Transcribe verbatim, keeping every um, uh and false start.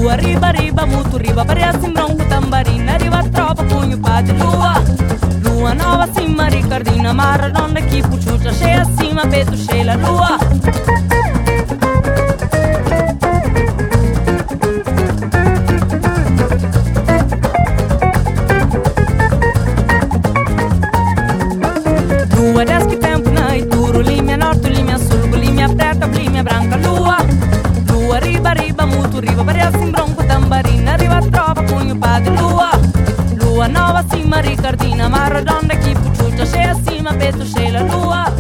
Lua, riba, riba, muito riba, parece um bronco tambarina, riba, tropa, punho, pá de lua. Lua nova, cima, Ricardina, Maradona, que puxucha, cheia acima, peito, cheia, lua. Lua, desce que tempo na Ituro, linha norte, linha sul, linha preta, linha branca, lua. Lua, riba, riba, muito riba, parece um bronco tambarina, riba, tropa, punho, pá de lua. Lua nova, cima, Ricardina, Maradona, que puxucha, cheia acima, peito, cheia, lua.